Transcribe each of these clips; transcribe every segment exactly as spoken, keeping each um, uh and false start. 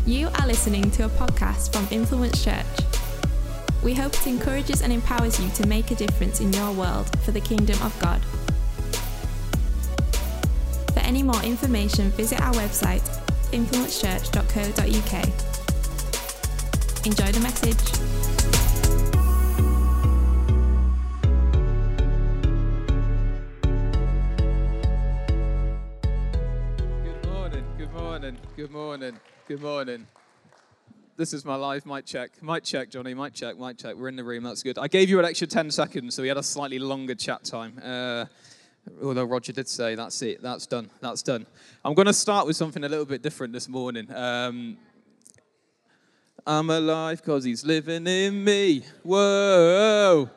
You are listening to a podcast from Influence Church. We hope it encourages and empowers you to make a difference in your world for the kingdom of God. For any more information, visit our website, influence church dot co dot uk. Enjoy the message. Good morning, good morning, good morning, good morning. This is my live mic check. Mic check, Johnny, mic check, mic check. We're in the room, that's good. I gave you an extra ten seconds, so we had a slightly longer chat time. Uh, although Roger did say, that's it, that's done, that's done. I'm going to start with something a little bit different this morning. Um, I'm alive because he's living in me. Whoa.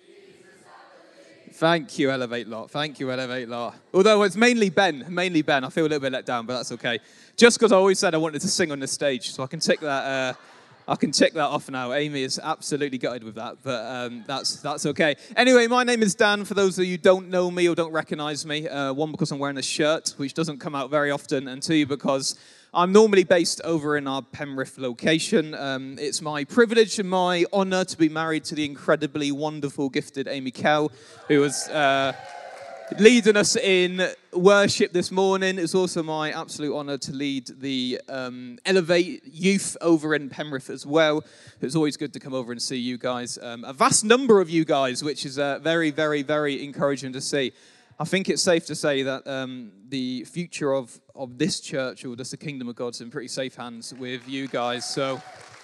Thank you, Elevate Lot. Thank you, Elevate Lot. Although it's mainly Ben, mainly Ben. I feel a little bit let down, but that's okay. Just because I always said I wanted to sing on the stage, so I can tick that. Uh, I can tick that off now. Amy is absolutely gutted with that, but um, that's that's okay. Anyway, my name is Dan. For those of you who don't know me or don't recognise me, uh, one because I'm wearing a shirt, which doesn't come out very often, and two because I'm normally based over in our Penrith location. Um, it's my privilege and my honour to be married to the incredibly wonderful, gifted Amy Kell, who was uh, leading us in worship this morning. It's also my absolute honour to lead the um, Elevate Youth over in Penrith as well. It's always good to come over and see you guys. Um, a vast number of you guys, which is uh, very, very, very encouraging to see. I think it's safe to say that um, the future of, of this church, or just the kingdom of God's in pretty safe hands with you guys. So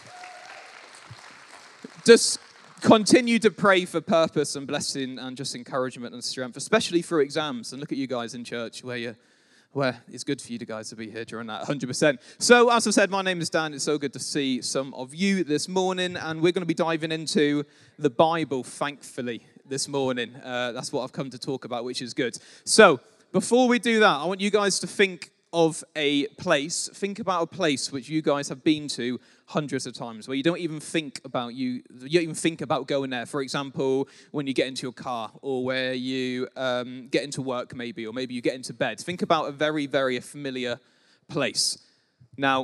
just continue to pray for purpose and blessing and just encouragement and strength, especially through exams. And look at you guys in church where you where it's good for you guys to be here during that, one hundred percent. So, as I said, my name is Dan. It's so good to see some of you this morning, and we're going to be diving into the Bible, thankfully, this morning. Uh, that's what I've come to talk about, which is good. So, before we do that, I want you guys to think of a place. Think about a place which you guys have been to hundreds of times, where you don't even think about you, you don't even think about going there. For example, when you get into your car, or where you um, get into work, maybe, or maybe you get into bed. Think about a very, very familiar place. Now,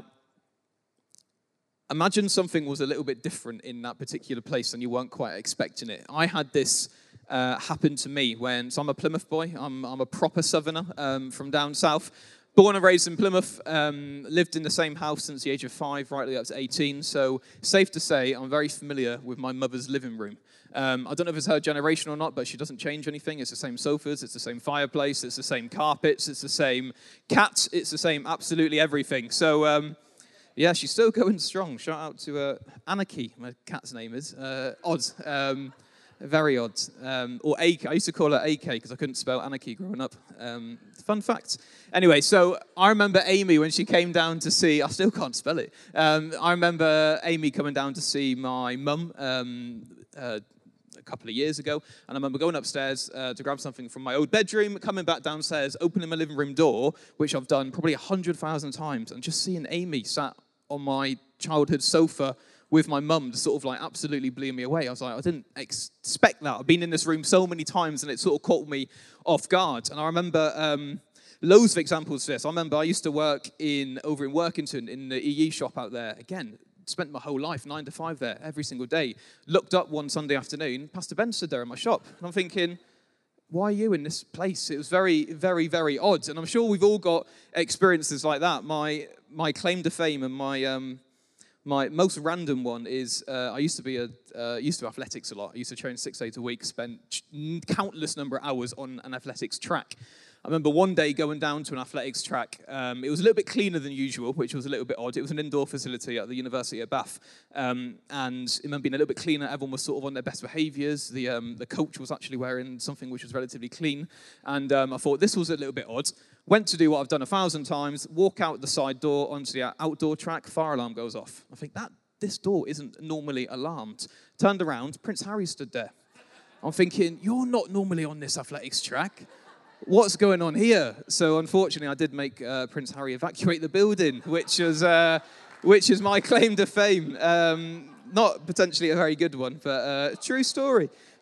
imagine something was a little bit different in that particular place and you weren't quite expecting it. I had this uh, happen to me when, so I'm a Plymouth boy. I'm, I'm a proper southerner um, from down south. Born and raised in Plymouth, um, lived in the same house since the age of five, right up to eighteen. So safe to say, I'm very familiar with my mother's living room. Um, I don't know if it's her generation or not, but she doesn't change anything. It's the same sofas, it's the same fireplace, it's the same carpets, it's the same cats, it's the same absolutely everything. So um, yeah, she's still going strong. Shout out to uh, Anarchy, my cat's name is. Uh, odd. Um, Very odd. Um, or A K. I used to call her A K because I couldn't spell anarchy growing up. Um, fun fact. Anyway, so I remember Amy when she came down to see, I still can't spell it. Um, I remember Amy coming down to see my mum um, uh, a couple of years ago. And I remember going upstairs uh, to grab something from my old bedroom, coming back downstairs, opening my living room door, which I've done probably a hundred thousand times, and just seeing Amy sat on my childhood sofa with my mum sort of like absolutely blew me away. I was like, I didn't expect that. I've been in this room so many times and it sort of caught me off guard. And I remember um, loads of examples of this. I remember I used to work in over in Workington in the E E shop out there. Again, spent my whole life, nine to five there, every single day. Looked up one Sunday afternoon, Pastor Ben stood there in my shop. And I'm thinking, why are you in this place? It was very, very, very odd. And I'm sure we've all got experiences like that. My my claim to fame and my... Um, My most random one is uh, I used to be a uh, used to athletics a lot. I used to train six days a week, spent countless number of hours on an athletics track. I remember one day going down to an athletics track. Um, it was a little bit cleaner than usual, which was a little bit odd. It was an indoor facility at the University of Bath, um, and it remember being a little bit cleaner. Everyone was sort of on their best behaviours. The um, the coach was actually wearing something which was relatively clean, and um, I thought this was a little bit odd. Went to do what I've done a thousand times, walk out the side door onto the outdoor track, fire alarm goes off. I think, that this door isn't normally alarmed. Turned around, Prince Harry stood there. I'm thinking, you're not normally on this athletics track. What's going on here? So unfortunately, I did make uh, Prince Harry evacuate the building, which is, uh, which is my claim to fame. Um, not potentially a very good one, but uh, true story.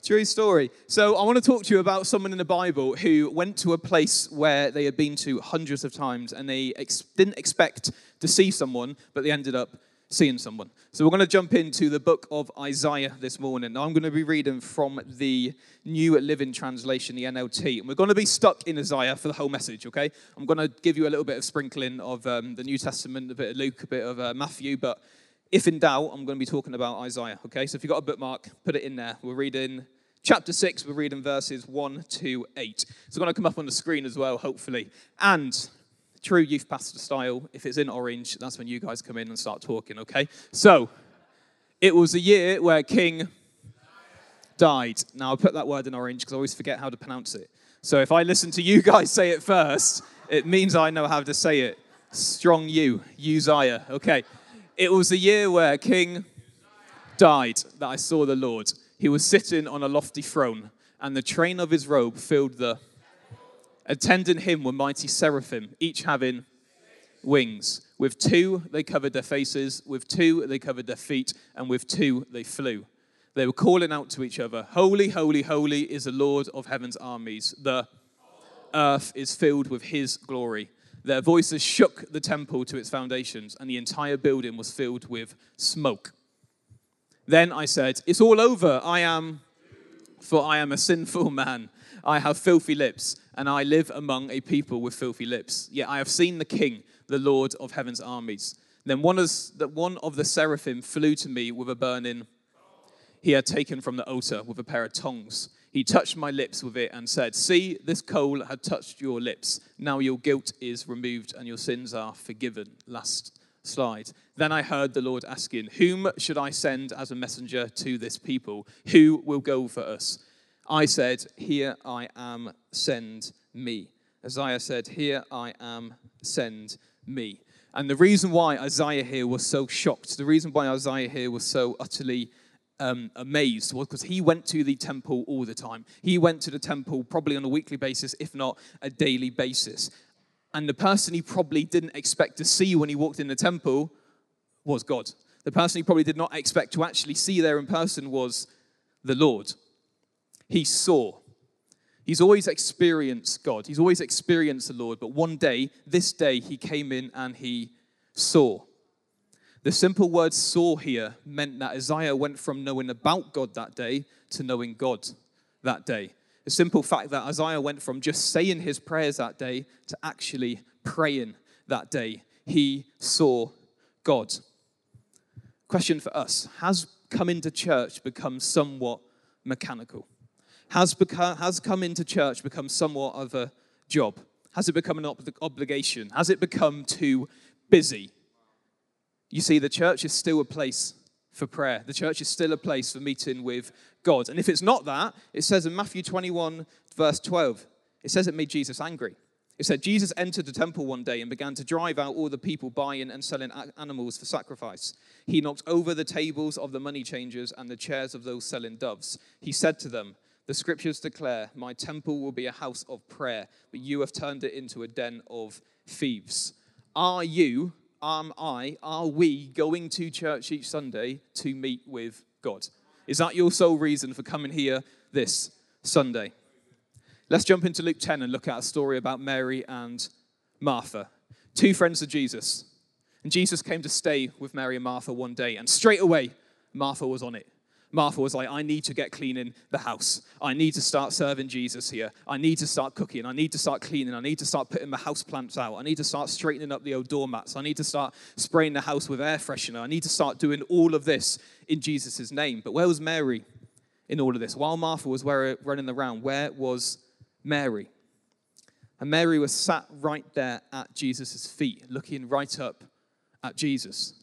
True story. So I want to talk to you about someone in the Bible who went to a place where they had been to hundreds of times, and they ex- didn't expect to see someone, but they ended up seeing someone. So we're going to jump into the book of Isaiah this morning. Now I'm going to be reading from the New Living Translation, the N L T, and we're going to be stuck in Isaiah for the whole message, okay? I'm going to give you a little bit of sprinkling of um, the New Testament, a bit of Luke, a bit of uh, Matthew, but if in doubt, I'm going to be talking about Isaiah, okay? So if you've got a bookmark, put it in there. We're reading chapter six, we're reading verses one to eight. It's going to come up on the screen as well, hopefully. And true youth pastor style, if it's in orange, that's when you guys come in and start talking, okay? So, it was a year where King died. Now, I'll put that word in orange because I always forget how to pronounce it. So if I listen to you guys say it first, it means I know how to say it. Strong U, Uzziah, okay. It was the year where King died that I saw the Lord. He was sitting on a lofty throne, and the train of his robe filled the... Attending him were mighty seraphim, each having wings. With two they covered their faces, with two they covered their feet, and with two they flew. They were calling out to each other, "Holy, holy, holy is the Lord of heaven's armies. The earth is filled with his glory." Their voices shook the temple to its foundations, and the entire building was filled with smoke. Then I said, "It's all over. I am, for I am a sinful man. I have filthy lips, and I live among a people with filthy lips. Yet I have seen the King, the Lord of heaven's armies." Then one of, one of the seraphim flew to me with a burning he had taken from the altar with a pair of tongs. He touched my lips with it and said, "See, this coal had touched your lips. Now your guilt is removed and your sins are forgiven." Last slide. Then I heard the Lord asking, "Whom should I send as a messenger to this people? Who will go for us?" I said, "Here I am, send me." Isaiah said, "Here I am, send me." And the reason why Isaiah here was so shocked, the reason why Isaiah here was so utterly um, amazed was because he went to the temple all the time. He went to the temple probably on a weekly basis, if not a daily basis. And the person he probably didn't expect to see when he walked in the temple was God. The person he probably did not expect to actually see there in person was the Lord. He saw. He's always experienced God. He's always experienced the Lord. But one day, this day, he came in and he saw. The simple word "saw" here meant that Isaiah went from knowing about God that day to knowing God that day. The simple fact that Isaiah went from just saying his prayers that day to actually praying that day. He saw God. Question for us: has coming to church become somewhat mechanical? Has, become, has come into church become somewhat of a job? Has it become an ob- obligation? Has it become too busy? You see, the church is still a place for prayer. The church is still a place for meeting with God. And if it's not that, it says in Matthew twenty-one, verse twelve, it says it made Jesus angry. It said, Jesus entered the temple one day and began to drive out all the people buying and selling animals for sacrifice. He knocked over the tables of the money changers and the chairs of those selling doves. He said to them, "The scriptures declare, my temple will be a house of prayer, but you have turned it into a den of thieves." Are you, am I, are we going to church each Sunday to meet with God? Is that your sole reason for coming here this Sunday? Let's jump into Luke ten and look at a story about Mary and Martha, two friends of Jesus. And Jesus came to stay with Mary and Martha one day, and straight away, Martha was on it. Martha was like, "I need to get cleaning the house. I need to start serving Jesus here. I need to start cooking. I need to start cleaning. I need to start putting my house plants out. I need to start straightening up the old doormats. I need to start spraying the house with air freshener. I need to start doing all of this in Jesus' name." But where was Mary in all of this? While Martha was running around, where was Mary? And Mary was sat right there at Jesus' feet, looking right up at Jesus.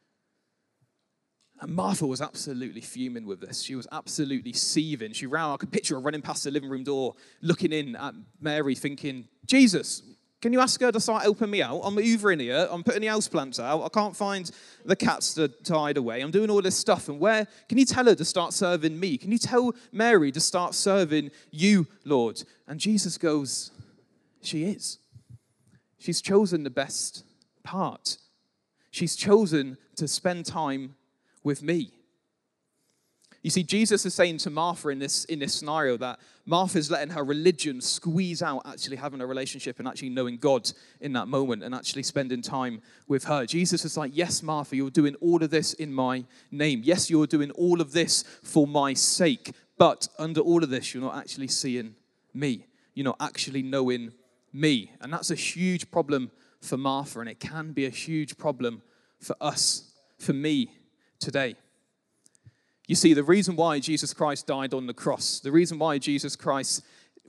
And Martha was absolutely fuming with this. She was absolutely seething. She ran, I could picture her running past the living room door, looking in at Mary, thinking, "Jesus, can you ask her to start helping me out? I'm hoovering here. I'm putting the houseplants out. I can't find the cats to, to hide away. I'm doing all this stuff. And where, can you tell her to start serving me? Can you tell Mary to start serving you, Lord?" And Jesus goes, "She is. She's chosen the best part. She's chosen to spend time with me." You see, Jesus is saying to Martha in this, in this scenario that Martha's letting her religion squeeze out actually having a relationship and actually knowing God in that moment and actually spending time with her. Jesus is like, yes, Martha, you're doing all of this in my name. Yes, you're doing all of this for my sake. But under all of this, you're not actually seeing me. You're not actually knowing me. And that's a huge problem for Martha, and it can be a huge problem for us, for me today. You see, the reason why Jesus Christ died on the cross, the reason why Jesus Christ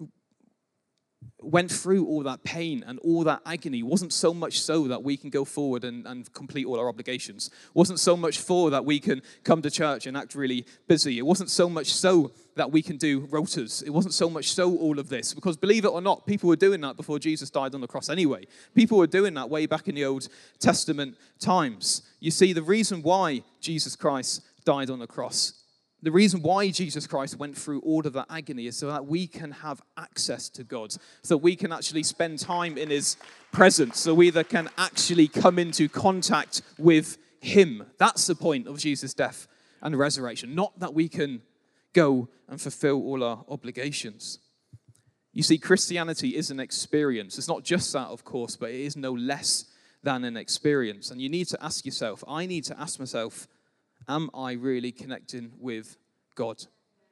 went through all that pain and all that agony wasn't so much so that we can go forward and, and complete all our obligations. Wasn't so much for that we can come to church and act really busy. It wasn't so much so that we can do rotas. It wasn't so much so all of this. Because believe it or not, people were doing that before Jesus died on the cross anyway. People were doing that way back in the Old Testament times. You see, the reason why Jesus Christ died on the cross, the reason why Jesus Christ went through all of that agony is so that we can have access to God, so we can actually spend time in his presence, so we that can actually come into contact with him. That's the point of Jesus' death and resurrection, not that we can go and fulfill all our obligations. You see, Christianity is an experience. It's not just that, of course, but it is no less than an experience. And you need to ask yourself, I need to ask myself, am I really connecting with God?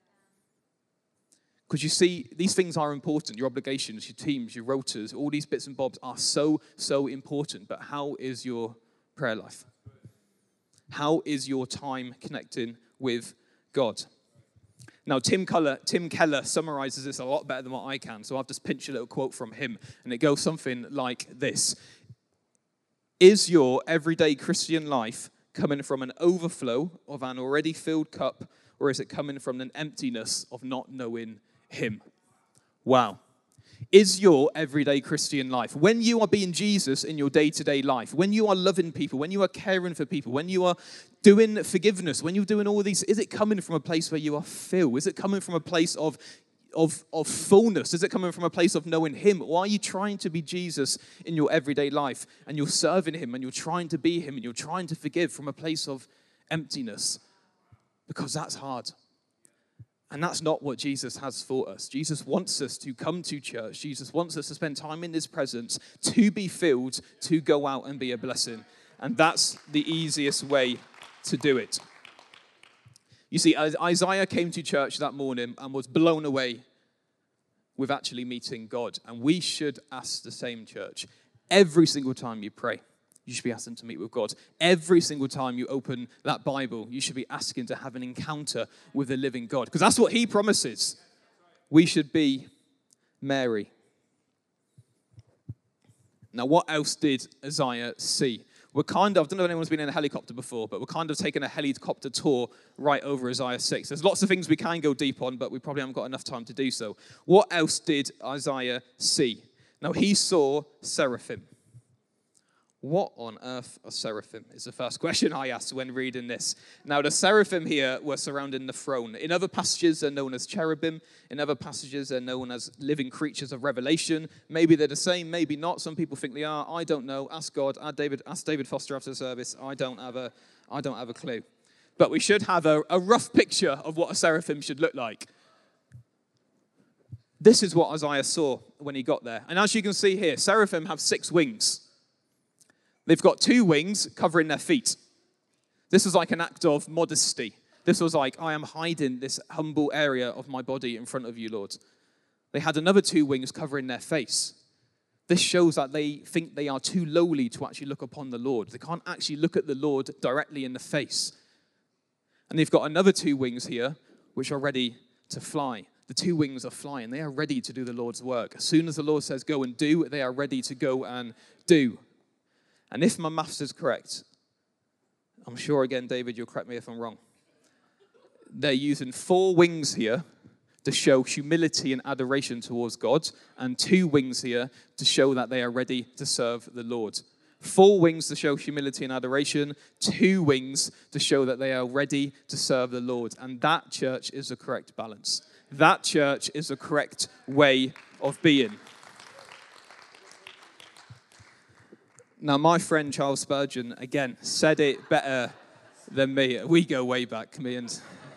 Because you see, these things are important. Your obligations, your teams, your rotas, all these bits and bobs are so, so important. But how is your prayer life? How is your time connecting with God? Now, Tim Keller, Tim Keller summarizes this a lot better than what I can. So I've just pinched a little quote from him. And it goes something like this. Is your everyday Christian life coming from an overflow of an already filled cup, or is it coming from an emptiness of not knowing him? Wow. Is your everyday Christian life, when you are being Jesus in your day-to-day life, when you are loving people, when you are caring for people, when you are doing forgiveness, when you're doing all these, is it coming from a place where you are filled? Is it coming from a place of Of, of fullness? Is it coming from a place of knowing him? Or are you trying to be Jesus in your everyday life and you're serving him and you're trying to be him and you're trying to forgive from a place of emptiness? Because that's hard. And that's not what Jesus has for us. Jesus wants us to come to church. Jesus wants us to spend time in his presence, to be filled, to go out and be a blessing. And that's the easiest way to do it. You see, Isaiah came to church that morning and was blown away with actually meeting God. And we should ask the same, church. Every single time you pray, you should be asking to meet with God. Every single time you open that Bible, you should be asking to have an encounter with the living God. Because that's what he promises. We should be Mary. Now, what else did Isaiah see? We're kind of, I don't know if anyone's been in a helicopter before, but we're kind of taking a helicopter tour right over Isaiah six. There's lots of things we can go deep on, but we probably haven't got enough time to do so. What else did Isaiah see? Now, he saw seraphim. What on earth are seraphim is the first question I asked when reading this. Now, the seraphim here were surrounding the throne. In other passages, they're known as cherubim. In other passages, they're known as living creatures of Revelation. Maybe they're the same, maybe not. Some people think they are. I don't know. Ask God. Ask David, ask David Foster after the service. I don't have a, I don't have a clue. But we should have a, a rough picture of what a seraphim should look like. This is what Isaiah saw when he got there. And as you can see here, seraphim have six wings. They've got two wings covering their feet. This was like an act of modesty. This was like, I am hiding this humble area of my body in front of you, Lord. They had another two wings covering their face. This shows that they think they are too lowly to actually look upon the Lord. They can't actually look at the Lord directly in the face. And they've got another two wings here, which are ready to fly. The two wings are flying. They are ready to do the Lord's work. As soon as the Lord says go and do, they are ready to go and do. And if my maths is correct, I'm sure, again, David, you'll correct me if I'm wrong. They're using four wings here to show humility and adoration towards God, and two wings here to show that they are ready to serve the Lord. Four wings to show humility and adoration, two wings to show that they are ready to serve the Lord. And that, church, is the correct balance. That, church, is the correct way of being. Now, my friend Charles Spurgeon, again, said it better than me. We go way back, me and,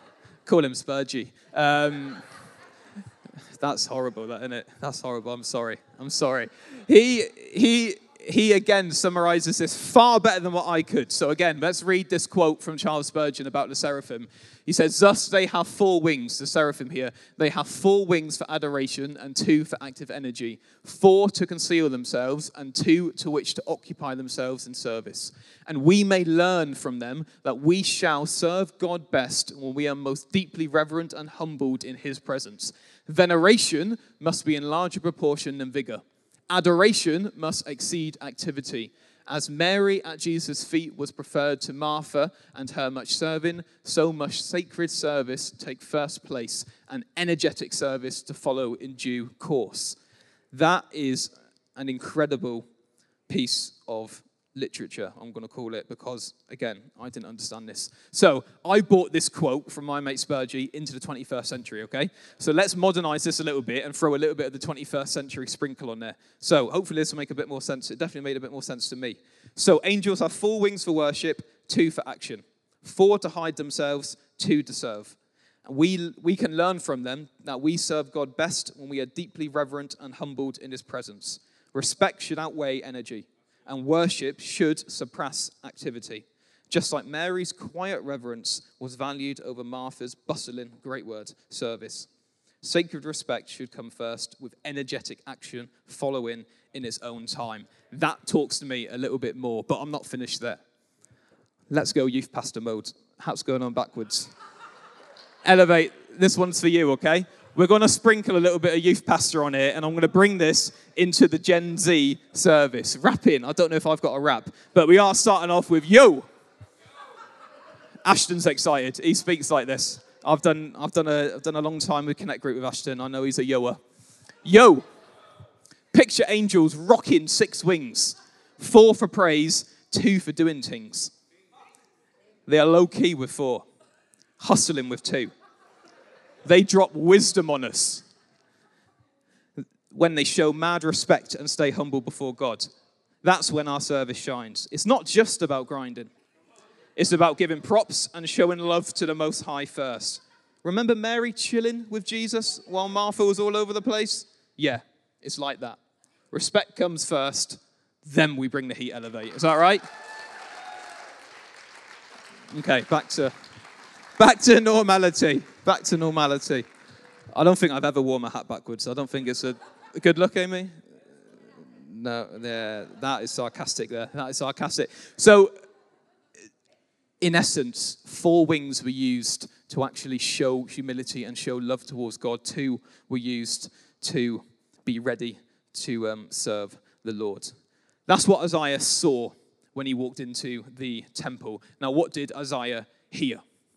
Call him Spurgey. Um, that's horrible, that, isn't it? That's horrible. I'm sorry. I'm sorry. He, he, he again summarizes this far better than what I could. So again, let's read this quote from Charles Spurgeon about the seraphim. He says, thus they have four wings, the seraphim here. They have four wings for adoration and two for active energy, four to conceal themselves and two to which to occupy themselves in service. And we may learn from them that we shall serve God best when we are most deeply reverent and humbled in his presence. Veneration must be in larger proportion than vigor. Adoration must exceed activity. As Mary at Jesus' feet was preferred to Martha and her much serving, so must sacred service take first place and energetic service to follow in due course. That is an incredible piece of literature, I'm going to call it, because, again, I didn't understand this. So I brought this quote from my mate Spurgey into the twenty-first century, okay? So let's modernize this a little bit and throw a little bit of the twenty-first century sprinkle on there. So hopefully this will make a bit more sense. It definitely made a bit more sense to me. So angels have four wings for worship, two for action, four to hide themselves, two to serve. And we, we can learn from them that we serve God best when we are deeply reverent and humbled in his presence. Respect should outweigh energy. And worship should suppress activity. Just like Mary's quiet reverence was valued over Martha's bustling, great word, service. Sacred respect should come first, with energetic action following in its own time. That talks to me a little bit more, but I'm not finished there. Let's go youth pastor mode. How's going on backwards? Elevate, this one's for you, okay? We're going to sprinkle a little bit of youth pastor on here, and I'm going to bring this into the Gen Z service. Rap in. I don't know if I've got a rap, but we are starting off with yo. Ashton's excited. He speaks like this. I've done, I've done a, I've done a long time with Connect Group with Ashton. I know he's a yoer. Yo. Picture angels rocking six wings, four for praise, two for doing things. They are low key with four, hustling with two. They drop wisdom on us when they show mad respect and stay humble before God. That's when our service shines. It's not just about grinding. It's about giving props and showing love to the Most High first. Remember Mary chilling with Jesus while Martha was all over the place? Yeah, it's like that. Respect comes first, then we bring the heat elevate. Is that right? Okay, back to... Back to normality. Back to normality. I don't think I've ever worn my hat backwards. I don't think it's a, a good look, Amy. No, there. That is sarcastic there. That is sarcastic. So, in essence, four wings were used to actually show humility and show love towards God. Two were used to be ready to um, serve the Lord. That's what Isaiah saw when he walked into the temple. Now, what did Isaiah hear?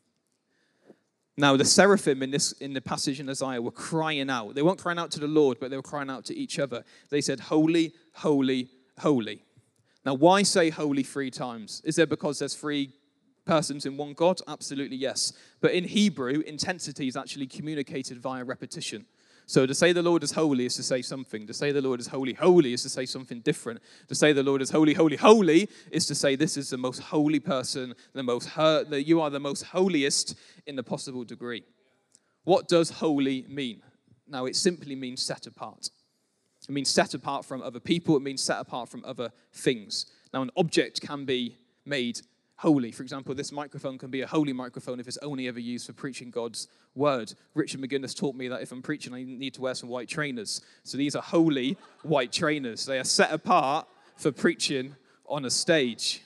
Now, the seraphim in this in the passage in Isaiah were crying out. They weren't crying out to the Lord, but they were crying out to each other. They said, holy, holy, holy. Now, why say holy three times? Is there because there's three persons in one God? Absolutely, yes. But in Hebrew, intensity is actually communicated via repetition. So to say the Lord is holy is to say something. To say the Lord is holy, holy is to say something different. To say the Lord is holy, holy, holy is to say this is the most holy person, the most her- that you are the most holiest in the possible degree. What does holy mean? Now, it simply means set apart. It means set apart from other people. It means set apart from other things. Now, an object can be made holy. For example, this microphone can be a holy microphone if it's only ever used for preaching God's word. Richard McGuinness taught me that if I'm preaching, I need to wear some white trainers. So these are holy white trainers. They are set apart for preaching on a stage.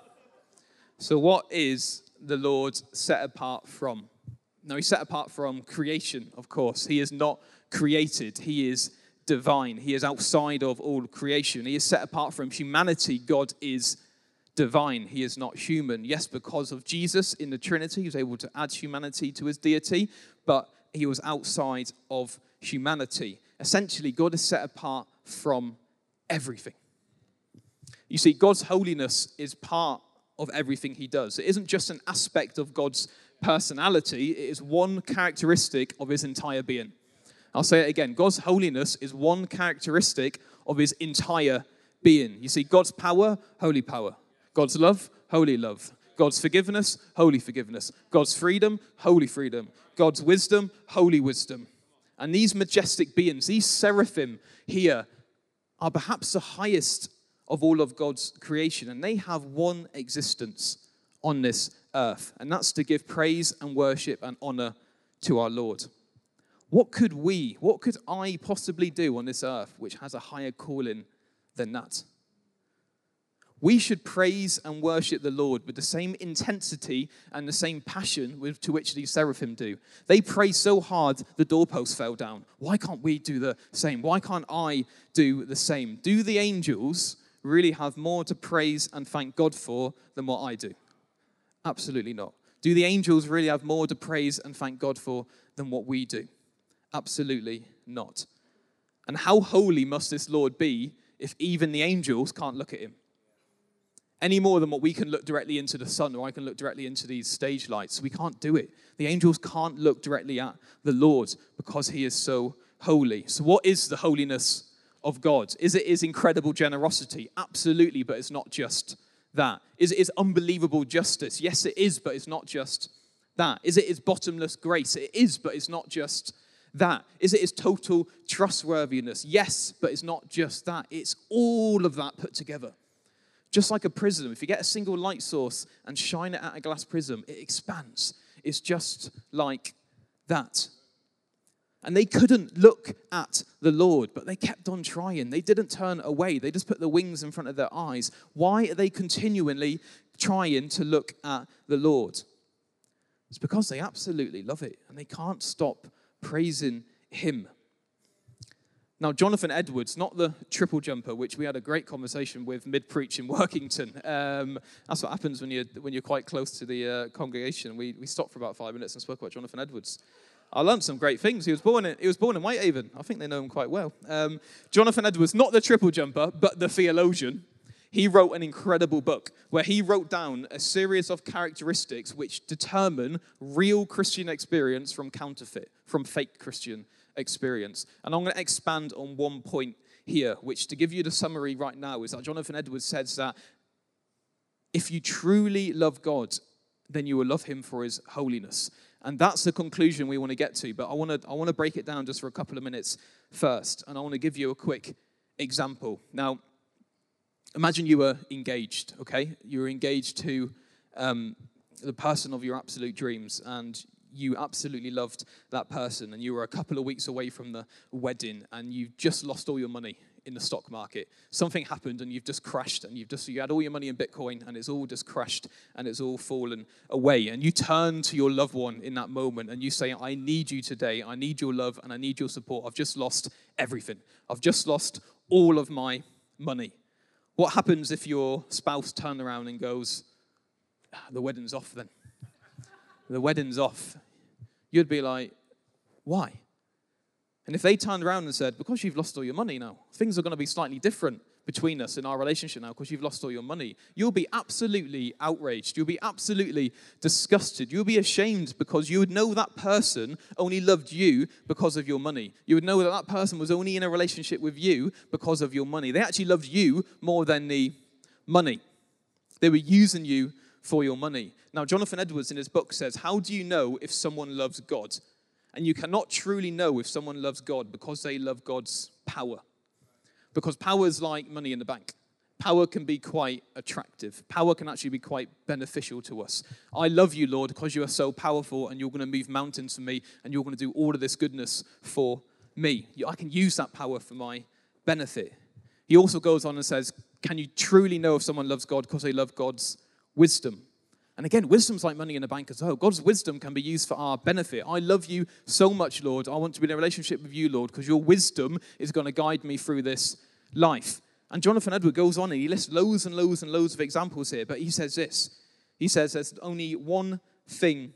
So what is the Lord set apart from? Now, he's set apart from creation, of course. He is not created. He is divine. He is outside of all creation. He is set apart from humanity. God is divine. He is not human. Yes, because of Jesus in the Trinity, he was able to add humanity to his deity, but he was outside of humanity. Essentially, God is set apart from everything. You see, God's holiness is part of everything he does. It isn't just an aspect of God's personality. It is one characteristic of his entire being. I'll say it again. God's holiness is one characteristic of his entire being. You see, God's power, holy power. God's love, holy love. God's forgiveness, holy forgiveness. God's freedom, holy freedom. God's wisdom, holy wisdom. And these majestic beings, these seraphim here, are perhaps the highest of all of God's creation. And they have one existence on this earth. And that's to give praise and worship and honor to our Lord. What could we, what could I possibly do on this earth which has a higher calling than that? We should praise and worship the Lord with the same intensity and the same passion with, to which these seraphim do. They pray so hard the doorpost fell down. Why can't we do the same? Why can't I do the same? Do the angels really have more to praise and thank God for than what I do? Absolutely not. Do the angels really have more to praise and thank God for than what we do? Absolutely not. And how holy must this Lord be if even the angels can't look at him? Any more than what we can look directly into the sun, or I can look directly into these stage lights. We can't do it. The angels can't look directly at the Lord because he is so holy. So what is the holiness of God? Is it his incredible generosity? Absolutely, but it's not just that. Is it his unbelievable justice? Yes, it is, but it's not just that. Is it his bottomless grace? It is, but it's not just that. Is it his total trustworthiness? Yes, but it's not just that. It's all of that put together. Just like a prism, if you get a single light source and shine it at a glass prism, it expands. It's just like that. And they couldn't look at the Lord, but they kept on trying. They didn't turn away. They just put the wings in front of their eyes. Why are they continually trying to look at the Lord? It's because they absolutely love it, and they can't stop praising him. Now, Jonathan Edwards, not the triple jumper, which we had a great conversation with mid-preach in Workington. Um, that's what happens when you're, when you're quite close to the uh, congregation. We, we stopped for about five minutes and spoke about Jonathan Edwards. I learned some great things. He was born in, he was born in Whitehaven. I think they know him quite well. Um, Jonathan Edwards, not the triple jumper, but the theologian. He wrote an incredible book where he wrote down a series of characteristics which determine real Christian experience from counterfeit, from fake Christian experience. And I'm going to expand on one point here, which, to give you the summary right now, is that Jonathan Edwards says that if you truly love God, then you will love him for his holiness. And that's the conclusion we want to get to. But I want to I want to break it down just for a couple of minutes first. And I want to give you a quick example. Now, imagine you were engaged, okay? You were engaged to um, the person of your absolute dreams, and you absolutely loved that person, and you were a couple of weeks away from the wedding, and you've just lost all your money in the stock market. Something happened, and you've just crashed, and you've just you had all your money in Bitcoin, and it's all just crashed, and it's all fallen away. And you turn to your loved one in that moment, and you say, I need you today. I need your love, and I need your support. I've just lost everything. I've just lost all of my money. What happens if your spouse turned around and goes, the wedding's off then? The wedding's off. You'd be like, why? And if they turned around and said, because you've lost all your money now, things are going to be slightly different between us in our relationship now because you've lost all your money, you'll be absolutely outraged. You'll be absolutely disgusted. You'll be ashamed because you would know that person only loved you because of your money. You would know that that person was only in a relationship with you because of your money. They actually loved you more than the money. They were using you for your money. Now, Jonathan Edwards in his book says, how do you know if someone loves God? And you cannot truly know if someone loves God because they love God's power. Because power is like money in the bank. Power can be quite attractive. Power can actually be quite beneficial to us. I love you, Lord, because you are so powerful and you're going to move mountains for me and you're going to do all of this goodness for me. I can use that power for my benefit. He also goes on and says, can you truly know if someone loves God because they love God's wisdom? And again, wisdom's like money in the bank as well. God's wisdom can be used for our benefit. I love you so much, Lord. I want to be in a relationship with you, Lord, because your wisdom is going to guide me through this life. And Jonathan Edwards goes on and he lists loads and loads and loads of examples here, but he says this. He says there's only one thing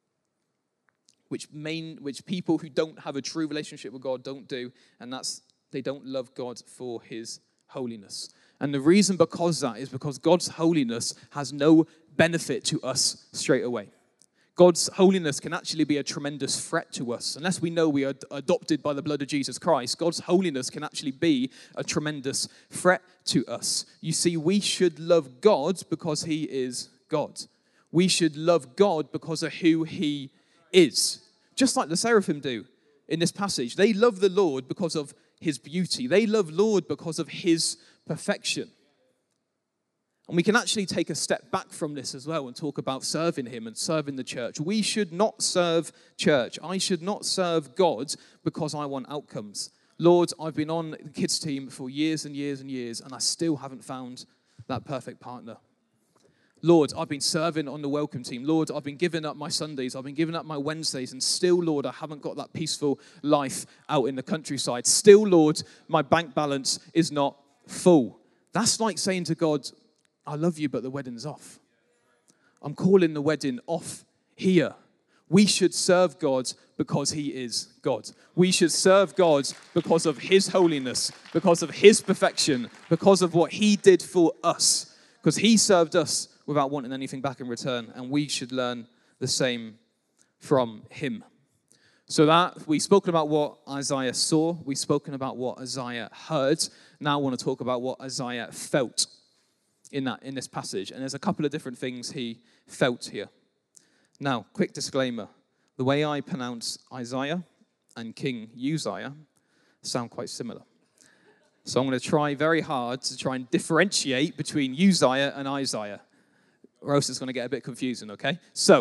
which main, which people who don't have a true relationship with God don't do, and that's they don't love God for his holiness. And the reason because that is because God's holiness has no benefit to us straight away. God's holiness can actually be a tremendous threat to us. Unless we know we are adopted by the blood of Jesus Christ, God's holiness can actually be a tremendous threat to us. You see, we should love God because he is God. We should love God because of who he is. Just like the seraphim do in this passage. They love the Lord because of his beauty. They love Lord because of his perfection. And we can actually take a step back from this as well and talk about serving him and serving the church. We should not serve church. I should not serve God because I want outcomes. Lord, I've been on the kids team for years and years and years, and I still haven't found that perfect partner. Lord, I've been serving on the welcome team. Lord, I've been giving up my Sundays. I've been giving up my Wednesdays. And still, Lord, I haven't got that peaceful life out in the countryside. Still, Lord, my bank balance is not full. That's like saying to God, I love you, but the wedding's off. I'm calling the wedding off here. We should serve God because he is God. We should serve God because of his holiness, because of his perfection, because of what he did for us, because he served us without wanting anything back in return, and we should learn the same from him. So that we've spoken about what Isaiah saw, we've spoken about what Isaiah heard. Now I want to talk about what Isaiah felt in that in this passage, and there's a couple of different things he felt here. Now, quick disclaimer: the way I pronounce Isaiah and King Uzziah sound quite similar. So I'm going to try very hard to try and differentiate between Uzziah and Isaiah, or else it's going to get a bit confusing, okay? So,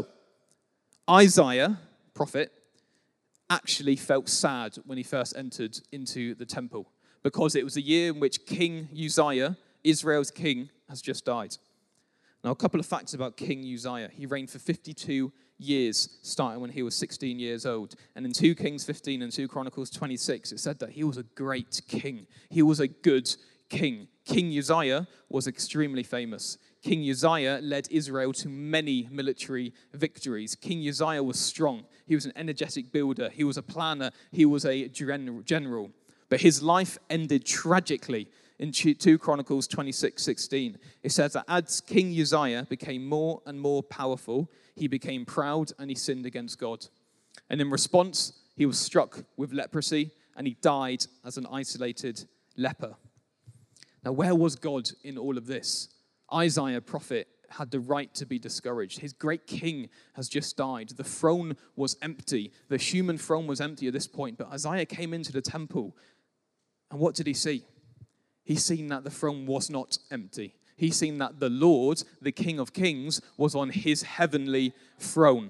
Isaiah, prophet, actually felt sad when he first entered into the temple, because it was a year in which King Uzziah, Israel's king, has just died. Now, a couple of facts about King Uzziah. He reigned for fifty-two years, starting when he was sixteen years old. And in Second Kings fifteen and Second Chronicles twenty-six, it said that he was a great king. He was a good king. King Uzziah was extremely famous. King Uzziah led Israel to many military victories. King Uzziah was strong. He was an energetic builder. He was a planner. He was a general. But his life ended tragically. In Second Chronicles twenty-six sixteen, it says that as King Uzziah became more and more powerful, he became proud and he sinned against God. And in response, he was struck with leprosy and he died as an isolated leper. Now, where was God in all of this? Isaiah, prophet, had the right to be discouraged. His great king has just died. The throne was empty. The human throne was empty at this point. But Isaiah came into the temple, and what did he see? He seen that the throne was not empty. He seen that the Lord, the King of Kings, was on his heavenly throne.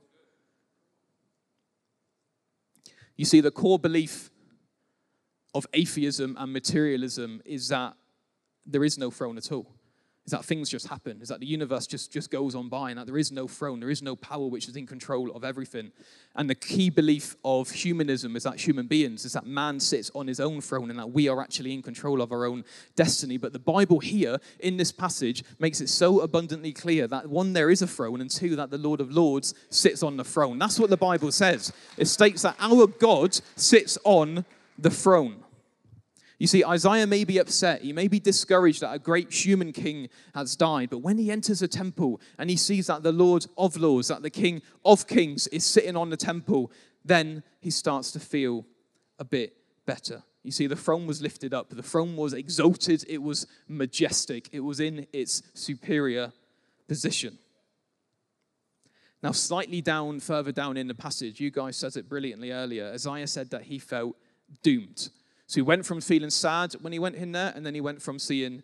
You see, the core belief of atheism and materialism is that there is no throne at all. Is that things just happen. Is that the universe just, just goes on by and that there is no throne. There is no power which is in control of everything. And the key belief of humanism is that human beings, is that man sits on his own throne and that we are actually in control of our own destiny. But the Bible here, in this passage, makes it so abundantly clear that one, there is a throne, and two, that the Lord of Lords sits on the throne. That's what the Bible says. It states that our God sits on the throne. You see, Isaiah may be upset, he may be discouraged that a great human king has died, but when he enters a temple and he sees that the Lord of Lords, that the King of Kings is sitting on the temple, then he starts to feel a bit better. You see, the throne was lifted up, the throne was exalted, it was majestic, it was in its superior position. Now, slightly down, further down in the passage, you guys said it brilliantly earlier, Isaiah said that he felt doomed. So he went from feeling sad when he went in there, and then he went from seeing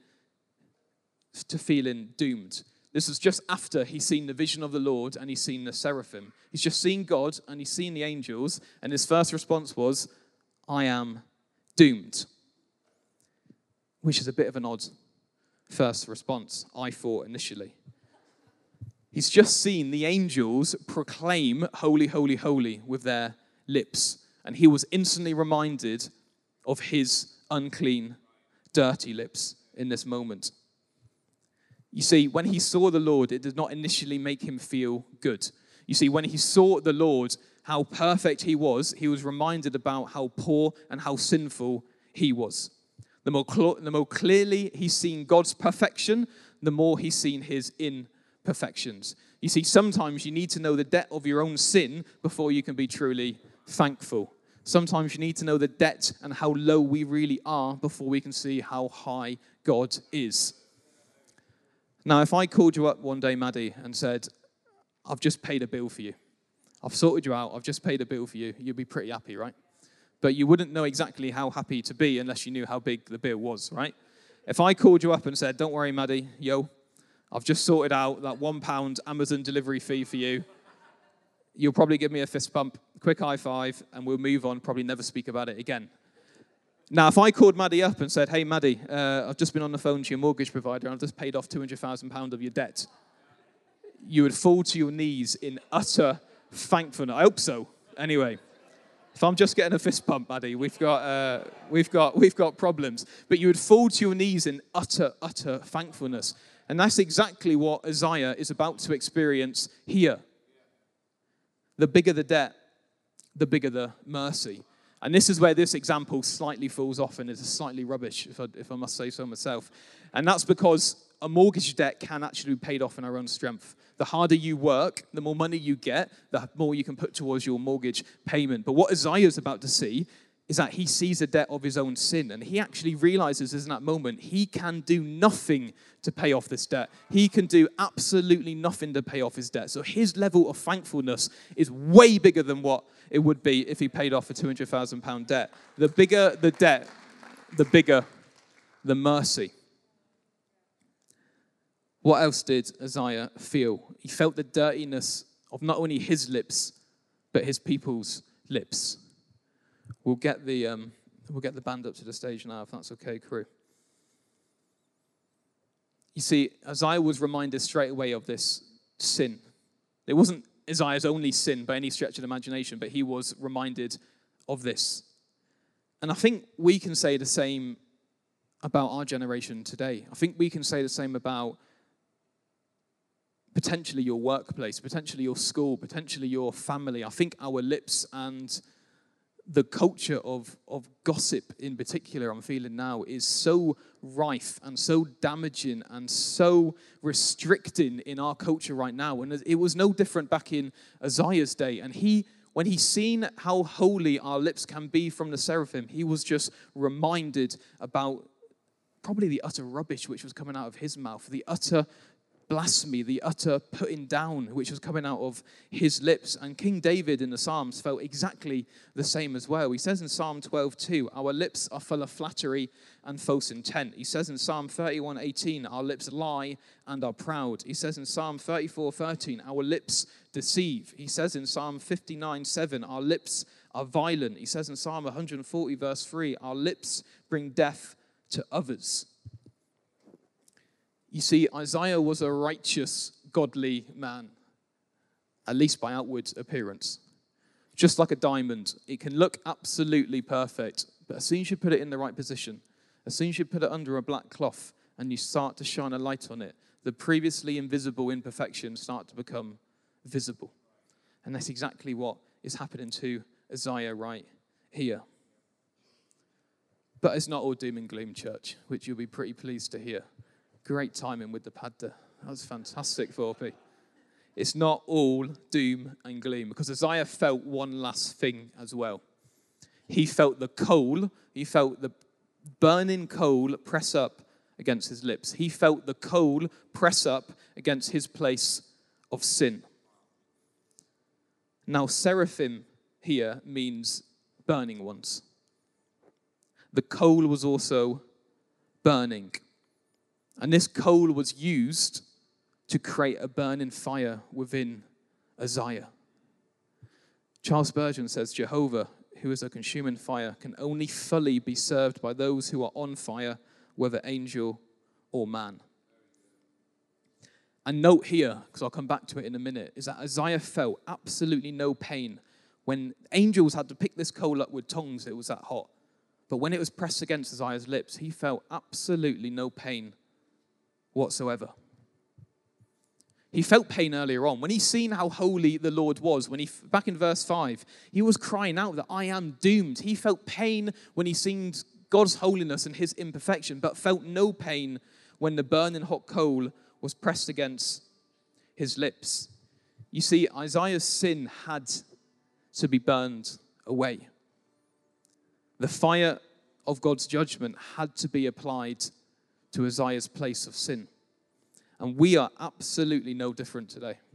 to feeling doomed. This was just after he's seen the vision of the Lord and he's seen the seraphim. He's just seen God and he's seen the angels, and his first response was, I am doomed. Which is a bit of an odd first response, I thought initially. He's just seen the angels proclaim, holy, holy, holy, with their lips. And he was instantly reminded of his unclean, dirty lips in this moment. You see, when he saw the Lord, it did not initially make him feel good. You see, when he saw the Lord, how perfect he was, he was reminded about how poor and how sinful he was. The more, cl- the more clearly he's seen God's perfection, the more he's seen his imperfections. You see, sometimes you need to know the depth of your own sin before you can be truly thankful. Sometimes you need to know the depth and how low we really are before we can see how high God is. Now, if I called you up one day, Maddie, and said, I've just paid a bill for you. I've sorted you out. I've just paid a bill for you. You'd be pretty happy, right? But you wouldn't know exactly how happy to be unless you knew how big the bill was, right? If I called you up and said, don't worry, Maddie, yo, I've just sorted out that one pound Amazon delivery fee for you. You'll probably give me a fist bump, quick high five, and we'll move on, probably never speak about it again. Now, if I called Maddie up and said, hey, Maddie, uh, I've just been on the phone to your mortgage provider and I've just paid off two hundred thousand pounds of your debt, you would fall to your knees in utter thankfulness. I hope so. Anyway, if I'm just getting a fist bump, Maddie, we've got, uh, we've got, we've got problems. But you would fall to your knees in utter, utter thankfulness. And that's exactly what Isaiah is about to experience here. The bigger the debt, the bigger the mercy. And this is where this example slightly falls off and is slightly rubbish, if I, if I must say so myself. And that's because a mortgage debt can actually be paid off in our own strength. The harder you work, the more money you get, the more you can put towards your mortgage payment. But what Isaiah is about to see is that he sees a debt of his own sin, and he actually realizes in that moment he can do nothing to pay off this debt. He can do absolutely nothing to pay off his debt. So his level of thankfulness is way bigger than what it would be if he paid off a two hundred thousand pound debt. The bigger the debt, the bigger the mercy. What else did Isaiah feel? He felt the dirtiness of not only his lips, but his people's lips. We'll get the um, we'll get the band up to the stage now, if that's okay, crew. You see, Isaiah was reminded straight away of this sin. It wasn't Isaiah's only sin by any stretch of the imagination, but he was reminded of this. And I think we can say the same about our generation today. I think we can say the same about potentially your workplace, potentially your school, potentially your family. I think our lips and the culture of, of gossip in particular, I'm feeling now, is so rife and so damaging and so restricting in our culture right now. And it was no different back in Isaiah's day. And he, when he seen how holy our lips can be from the seraphim, he was just reminded about probably the utter rubbish which was coming out of his mouth, the utter blasphemy, the utter putting down which was coming out of his lips. And King David in the Psalms felt exactly the same as well. He says in Psalm twelve two, our lips are full of flattery and false intent. He says in Psalm thirty-one eighteen, our lips lie and are proud. He says in Psalm thirty-four thirteen, our lips deceive. He says in Psalm fifty-nine seven, our lips are violent. He says in Psalm one forty verse three, our lips bring death to others. You see, Isaiah was a righteous, godly man, at least by outward appearance. Just like a diamond, it can look absolutely perfect, but as soon as you put it in the right position, as soon as you put it under a black cloth and you start to shine a light on it, the previously invisible imperfections start to become visible. And that's exactly what is happening to Isaiah right here. But it's not all doom and gloom, church, which you'll be pretty pleased to hear. Great timing with the padda. That was fantastic, Thorpe. It's not all doom and gloom, because Isaiah felt one last thing as well. He felt the coal, he felt the burning coal press up against his lips. He felt the coal press up against his place of sin. Now, seraphim here means burning ones. The coal was also burning. And this coal was used to create a burning fire within Isaiah. Charles Spurgeon says, Jehovah, who is a consuming fire, can only fully be served by those who are on fire, whether angel or man. And note here, because I'll come back to it in a minute, is that Isaiah felt absolutely no pain. When angels had to pick this coal up with tongs, it was that hot. But when it was pressed against Isaiah's lips, he felt absolutely no pain whatsoever. He felt pain earlier on. When he seen how holy the Lord was, when he, back in verse five, he was crying out that I am doomed. He felt pain when he seen God's holiness and his imperfection, but felt no pain when the burning hot coal was pressed against his lips. You see, Isaiah's sin had to be burned away. The fire of God's judgment had to be applied to Isaiah's place of sin. And we are absolutely no different today.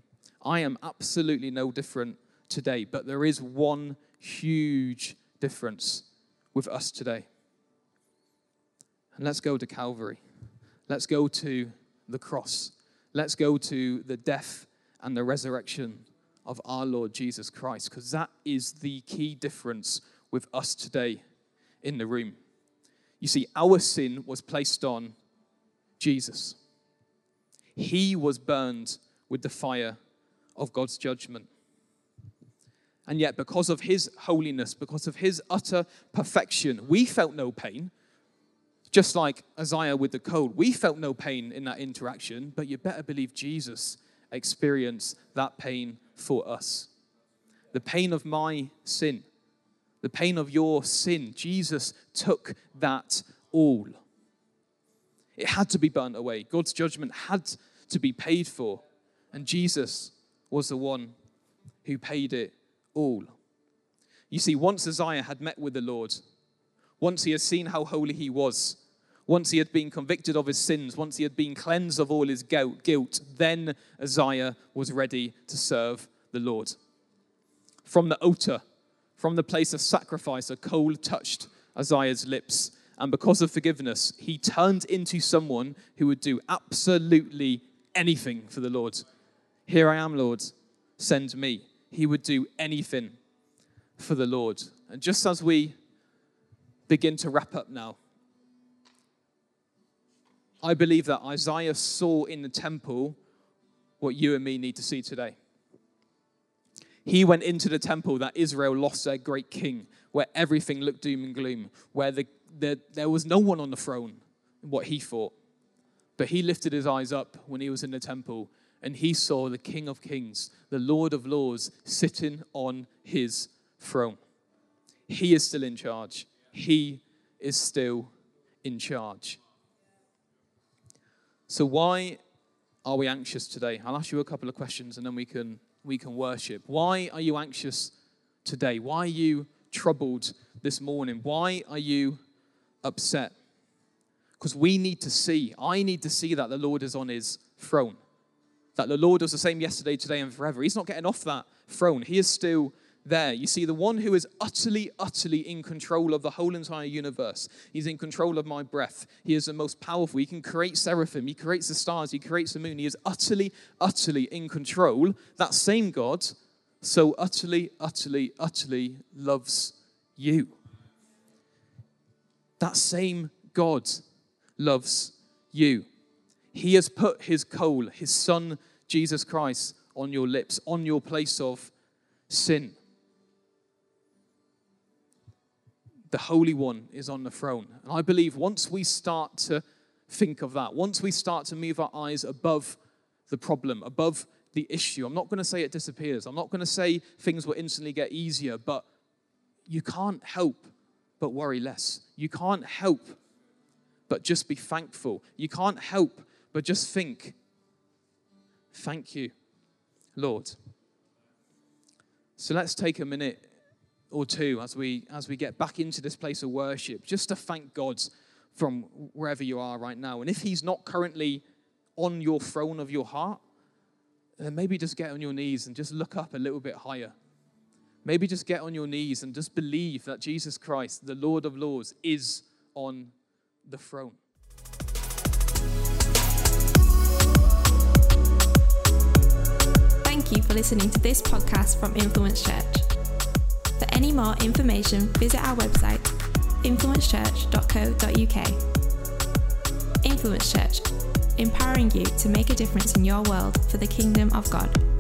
I am absolutely no different today, but there is one huge difference with us today. And let's go to Calvary. Let's go to the cross. Let's go to the death and the resurrection of our Lord Jesus Christ, because that is the key difference with us today in the room. You see, our sin was placed on Jesus. He was burned with the fire of God's judgment. And yet, because of his holiness, because of his utter perfection, we felt no pain. Just like Isaiah with the cold, we felt no pain in that interaction, but you better believe Jesus experienced that pain for us. The pain of my sin, the pain of your sin, Jesus took that all. It had to be burnt away. God's judgment had to be paid for, and Jesus was the one who paid it all. You see, once Isaiah had met with the Lord, once he had seen how holy he was, once he had been convicted of his sins, once he had been cleansed of all his guilt, then Isaiah was ready to serve the Lord. From the altar, from the place of sacrifice, a coal touched Isaiah's lips, and because of forgiveness, he turned into someone who would do absolutely anything for the Lord. Here I am, Lord, send me. He would do anything for the Lord. And just as we begin to wrap up now, I believe that Isaiah saw in the temple what you and me need to see today. He went into the temple that Israel lost their great king, where everything looked doom and gloom, where the, the, there was no one on the throne, what he thought. But he lifted his eyes up when he was in the temple, and he saw the King of Kings, the Lord of Lords, sitting on his throne. He is still in charge. He is still in charge. So why are we anxious today? I'll ask you a couple of questions and then we can we can worship. Why are you anxious today? Why are you troubled this morning? Why are you upset? Because we need to see, I need to see that the Lord is on his throne. That the Lord is the same yesterday, today, and forever. He's not getting off that throne. He is still there. You see, the one who is utterly, utterly in control of the whole entire universe. He's in control of my breath. He is the most powerful. He can create seraphim. He creates the stars. He creates the moon. He is utterly, utterly in control. That same God so utterly, utterly, utterly loves you. That same God loves you. He has put his coal, his son, Jesus Christ, on your lips, on your place of sin. The Holy One is on the throne. And I believe once we start to think of that, once we start to move our eyes above the problem, above the issue, I'm not going to say it disappears. I'm not going to say things will instantly get easier, but you can't help but worry less. You can't help but just be thankful. You can't help but just think, thank you, Lord. So let's take a minute or two as we as we get back into this place of worship, just to thank God from wherever you are right now. And if he's not currently on your throne of your heart, then maybe just get on your knees and just look up a little bit higher. Maybe just get on your knees and just believe that Jesus Christ, the Lord of Lords, is on the throne. Thank you for listening to this podcast from Influence Church. For any more information, visit our website, influence church dot co dot uk. Influence Church, empowering you to make a difference in your world for the kingdom of God.